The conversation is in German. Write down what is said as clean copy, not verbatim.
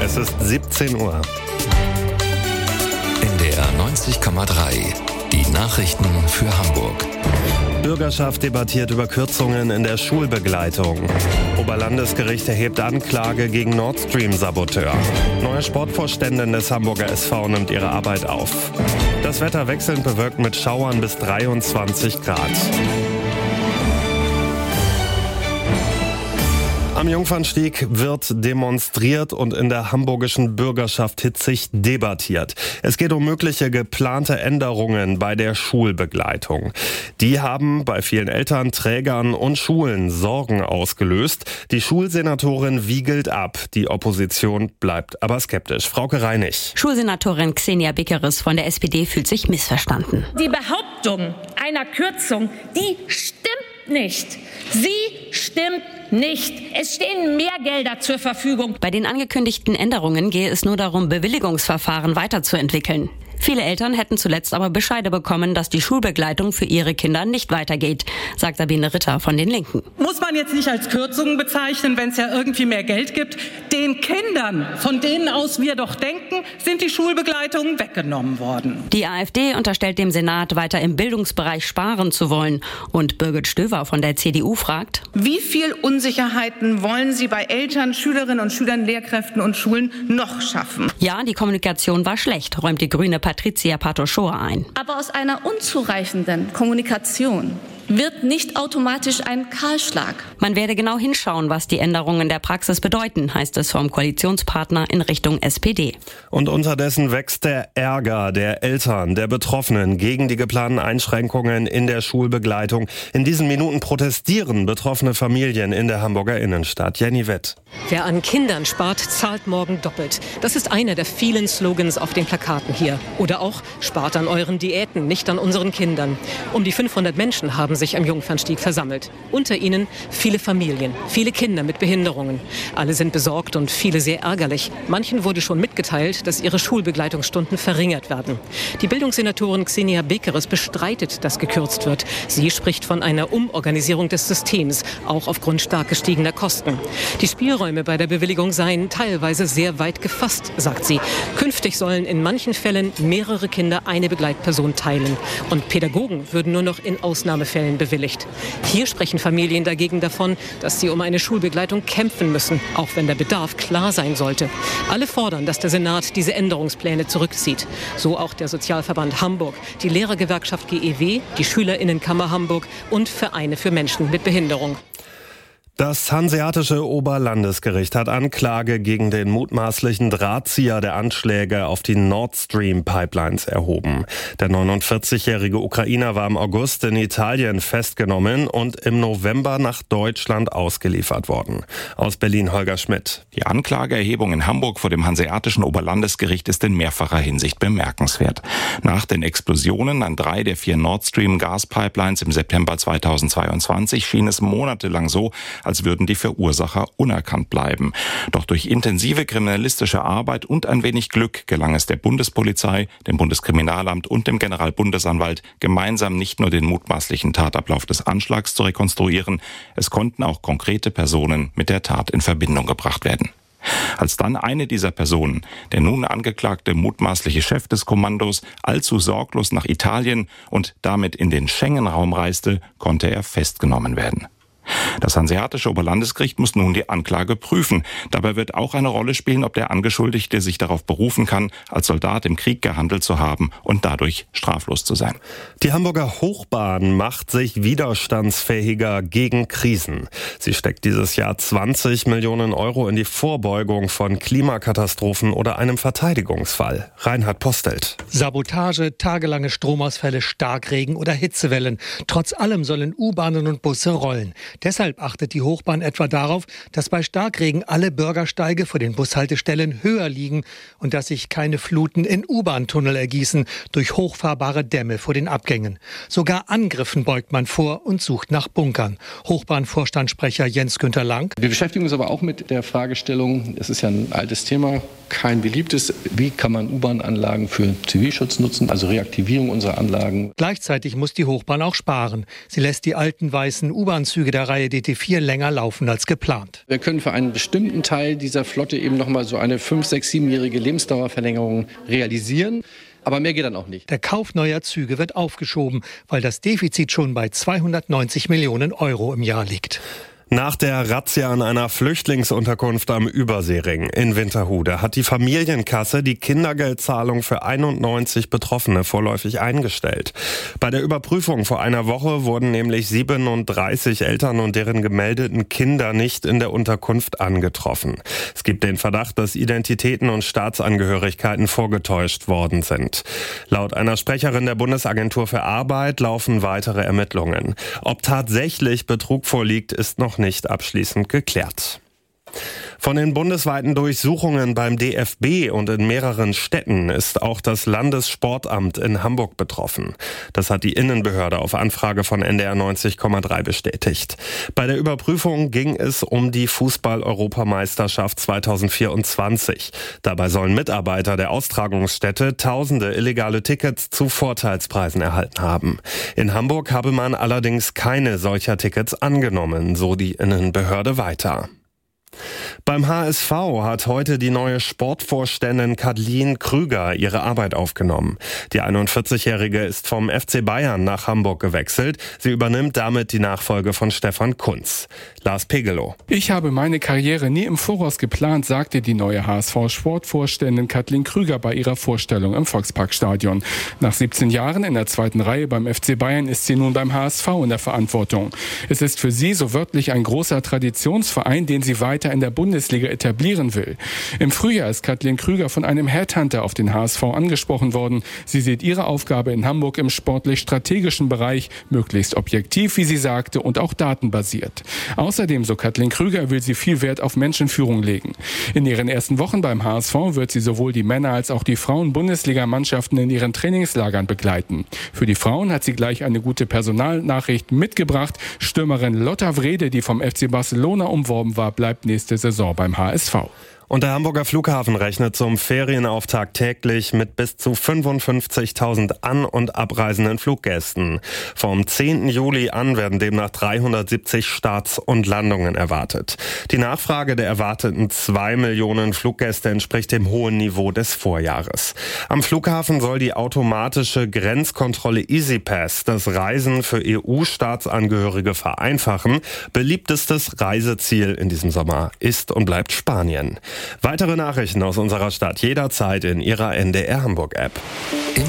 Es ist 17 Uhr. NDR 90,3. Die Nachrichten für Hamburg. Bürgerschaft debattiert über Kürzungen in der Schulbegleitung. Oberlandesgericht erhebt Anklage gegen Nord Stream-Saboteur. Neue Sportvorständin des Hamburger SV nimmt ihre Arbeit auf. Das Wetter wechselnd bewölkt mit Schauern bis 23 Grad. Am Jungfernstieg wird demonstriert und in der hamburgischen Bürgerschaft hitzig debattiert. Es geht um mögliche geplante Änderungen bei der Schulbegleitung. Die haben bei vielen Eltern, Trägern und Schulen Sorgen ausgelöst. Die Schulsenatorin wiegelt ab. Die Opposition bleibt aber skeptisch. Frauke Reinig. Schulsenatorin Xenia Beckeres von der SPD fühlt sich missverstanden. Die Behauptung einer Kürzung, die stimmt nicht. Sie stimmt nicht. Es stehen mehr Gelder zur Verfügung. Bei den angekündigten Änderungen gehe es nur darum, Bewilligungsverfahren weiterzuentwickeln. Viele Eltern hätten zuletzt aber Bescheide bekommen, dass die Schulbegleitung für ihre Kinder nicht weitergeht, sagt Sabine Ritter von den Linken. Muss man jetzt nicht als Kürzungen bezeichnen, wenn es ja irgendwie mehr Geld gibt? Den Kindern, von denen aus wir doch denken, sind die Schulbegleitungen weggenommen worden. Die AfD unterstellt dem Senat, weiter im Bildungsbereich sparen zu wollen. Und Birgit Stöver von der CDU fragt: Wie viel Unsicherheiten wollen Sie bei Eltern, Schülerinnen und Schülern, Lehrkräften und Schulen noch schaffen? Ja, die Kommunikation war schlecht, räumt die grüne Patricia Pato-Schoa ein. Aber aus einer unzureichenden Kommunikation wird nicht automatisch ein Kahlschlag. Man werde genau hinschauen, was die Änderungen in der Praxis bedeuten, heißt es vom Koalitionspartner in Richtung SPD. Und unterdessen wächst der Ärger der Eltern, der Betroffenen gegen die geplanten Einschränkungen in der Schulbegleitung. In diesen Minuten protestieren betroffene Familien in der Hamburger Innenstadt. Jenny Wett. Wer an Kindern spart, zahlt morgen doppelt. Das ist einer der vielen Slogans auf den Plakaten hier. Oder auch: spart an euren Diäten, nicht an unseren Kindern. Um die 500 Menschen haben sich am Jungfernstieg versammelt. Unter ihnen viele Familien, viele Kinder mit Behinderungen. Alle sind besorgt und viele sehr ärgerlich. Manchen wurde schon mitgeteilt, dass ihre Schulbegleitungsstunden verringert werden. Die Bildungssenatorin Xenia Beckeres bestreitet, dass gekürzt wird. Sie spricht von einer Umorganisierung des Systems, auch aufgrund stark gestiegener Kosten. Die Spielräume bei der Bewilligung seien teilweise sehr weit gefasst, sagt sie. Künftig sollen in manchen Fällen mehrere Kinder eine Begleitperson teilen. Und Pädagogen würden nur noch in Ausnahmefällen bewilligt. Hier sprechen Familien dagegen davon, dass sie um eine Schulbegleitung kämpfen müssen, auch wenn der Bedarf klar sein sollte. Alle fordern, dass der Senat diese Änderungspläne zurückzieht. So auch der Sozialverband Hamburg, die Lehrergewerkschaft GEW, die Schülerinnenkammer Hamburg und Vereine für Menschen mit Behinderung. Das Hanseatische Oberlandesgericht hat Anklage gegen den mutmaßlichen Drahtzieher der Anschläge auf die Nord Stream Pipelines erhoben. Der 49-jährige Ukrainer war im August in Italien festgenommen und im November nach Deutschland ausgeliefert worden. Aus Berlin Holger Schmidt. Die Anklageerhebung in Hamburg vor dem Hanseatischen Oberlandesgericht ist in mehrfacher Hinsicht bemerkenswert. Nach den Explosionen an 3 der 4 Nord Stream Gaspipelines im September 2022 schien es monatelang so, als würden die Verursacher unerkannt bleiben. Doch durch intensive kriminalistische Arbeit und ein wenig Glück gelang es der Bundespolizei, dem Bundeskriminalamt und dem Generalbundesanwalt, gemeinsam nicht nur den mutmaßlichen Tatablauf des Anschlags zu rekonstruieren, es konnten auch konkrete Personen mit der Tat in Verbindung gebracht werden. Als dann eine dieser Personen, der nun angeklagte mutmaßliche Chef des Kommandos, allzu sorglos nach Italien und damit in den Schengen-Raum reiste, konnte er festgenommen werden. Das Hanseatische Oberlandesgericht muss nun die Anklage prüfen. Dabei wird auch eine Rolle spielen, ob der Angeschuldigte sich darauf berufen kann, als Soldat im Krieg gehandelt zu haben und dadurch straflos zu sein. Die Hamburger Hochbahn macht sich widerstandsfähiger gegen Krisen. Sie steckt dieses Jahr 20 Millionen Euro in die Vorbeugung von Klimakatastrophen oder einem Verteidigungsfall. Reinhard Postelt. Sabotage, tagelange Stromausfälle, Starkregen oder Hitzewellen. Trotz allem sollen U-Bahnen und Busse rollen. Deshalb achtet die Hochbahn etwa darauf, dass bei Starkregen alle Bürgersteige vor den Bushaltestellen höher liegen und dass sich keine Fluten in U-Bahn-Tunnel ergießen durch hochfahrbare Dämme vor den Abgängen. Sogar Angriffen beugt man vor und sucht nach Bunkern. Hochbahnvorstandssprecher Jens-Günther Lang. Wir beschäftigen uns aber auch mit der Fragestellung, es ist ja ein altes Thema, kein beliebtes, wie kann man U-Bahn-Anlagen für Zivilschutz nutzen, also Reaktivierung unserer Anlagen. Gleichzeitig muss die Hochbahn auch sparen. Sie lässt die alten weißen U-Bahn-Züge der der Reihe DT4 länger laufen als geplant. Wir können für einen bestimmten Teil dieser Flotte eben nochmal so eine 5-, 6-, 7-jährige Lebensdauerverlängerung realisieren. Aber mehr geht dann auch nicht. Der Kauf neuer Züge wird aufgeschoben, weil das Defizit schon bei 290 Millionen Euro im Jahr liegt. Nach der Razzia an einer Flüchtlingsunterkunft am Überseering in Winterhude hat die Familienkasse die Kindergeldzahlung für 91 Betroffene vorläufig eingestellt. Bei der Überprüfung vor einer Woche wurden nämlich 37 Eltern und deren gemeldeten Kinder nicht in der Unterkunft angetroffen. Es gibt den Verdacht, dass Identitäten und Staatsangehörigkeiten vorgetäuscht worden sind. Laut einer Sprecherin der Bundesagentur für Arbeit laufen weitere Ermittlungen. Ob tatsächlich Betrug vorliegt, ist noch nicht abschließend geklärt. Von den bundesweiten Durchsuchungen beim DFB und in mehreren Städten ist auch das Landessportamt in Hamburg betroffen. Das hat die Innenbehörde auf Anfrage von NDR 90,3 bestätigt. Bei der Überprüfung ging es um die Fußball-Europameisterschaft 2024. Dabei sollen Mitarbeiter der Austragungsstätte tausende illegale Tickets zu Vorteilspreisen erhalten haben. In Hamburg habe man allerdings keine solcher Tickets angenommen, so die Innenbehörde weiter. Beim HSV hat heute die neue Sportvorständin Kathleen Krüger ihre Arbeit aufgenommen. Die 41-Jährige ist vom FC Bayern nach Hamburg gewechselt. Sie übernimmt damit die Nachfolge von Stefan Kuntz. Lars Pegelow. Ich habe meine Karriere nie im Voraus geplant, sagte die neue HSV-Sportvorständin Kathleen Krüger bei ihrer Vorstellung im Volksparkstadion. Nach 17 Jahren in der zweiten Reihe beim FC Bayern ist sie nun beim HSV in der Verantwortung. Es ist für sie so wörtlich ein großer Traditionsverein, den sie weiter in der Bundesliga etablieren will. Im Frühjahr ist Kathleen Krüger von einem Headhunter auf den HSV angesprochen worden. Sie sieht ihre Aufgabe in Hamburg im sportlich-strategischen Bereich möglichst objektiv, wie sie sagte, und auch datenbasiert. Außerdem, so Kathleen Krüger, will sie viel Wert auf Menschenführung legen. In ihren ersten Wochen beim HSV wird sie sowohl die Männer- als auch die Frauen-Bundesliga-Mannschaften in ihren Trainingslagern begleiten. Für die Frauen hat sie gleich eine gute Personalnachricht mitgebracht. Stürmerin Lotta Wrede, die vom FC Barcelona umworben war, bleibt nächste Saison beim HSV. Und der Hamburger Flughafen rechnet zum Ferienauftakt täglich mit bis zu 55.000 an- und abreisenden Fluggästen. Vom 10. Juli an werden demnach 370 Starts und Landungen erwartet. Die Nachfrage der erwarteten 2 Millionen Fluggäste entspricht dem hohen Niveau des Vorjahres. Am Flughafen soll die automatische Grenzkontrolle EasyPass das Reisen für EU-Staatsangehörige vereinfachen. Beliebtestes Reiseziel in diesem Sommer ist und bleibt Spanien. Weitere Nachrichten aus unserer Stadt jederzeit in Ihrer NDR Hamburg App.